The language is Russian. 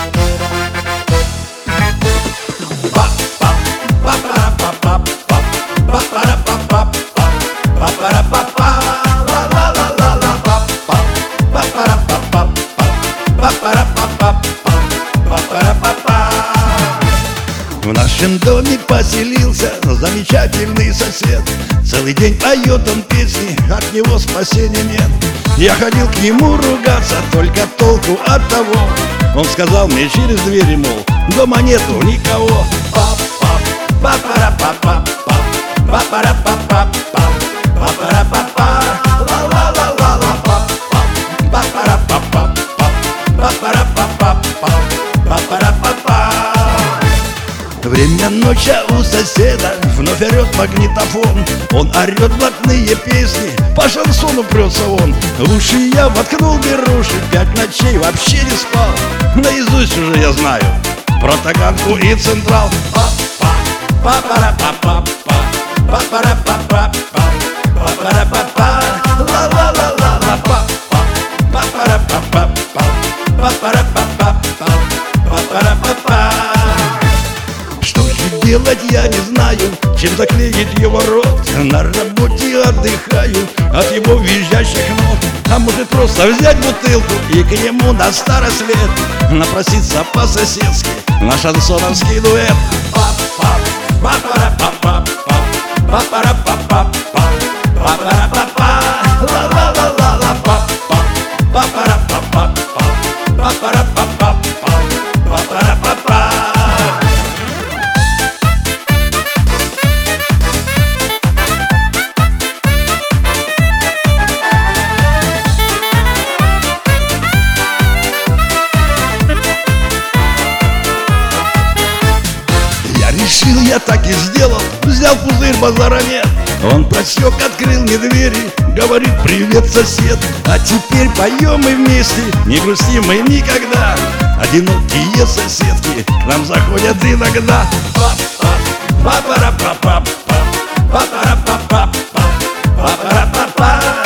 В нашем доме поселился замечательный сосед. Целый день поет он песни, от него спасения нет. Я ходил к нему ругаться, только толку от того. Он сказал мне через двери, мол, дома нету никого. Время ночи у соседа, вновь орет магнитофон. Он орет блатные песни, по шансону прется он. В уши я воткнул беруши, 5 ночей вообще не спал. Наизусть уже я знаю про Таганку и Централ. Что же делать, я не знаю, чем заклеить его рот. На работе отдыхаю от его визжащих нот. А может просто взять бутылку и к нему на старость лет напроситься по-соседски на шансоновский дуэт. Решил, я так и сделал, взял пузырь, базара нет. Он просек, открыл мне двери, говорит: привет, сосед. А теперь поем мы вместе, не грустим мы никогда. Одинокие соседки к нам заходят иногда. Па-па-па-па-па-па-па-па-па-па-па-па-па-па-па-па-па-па-па.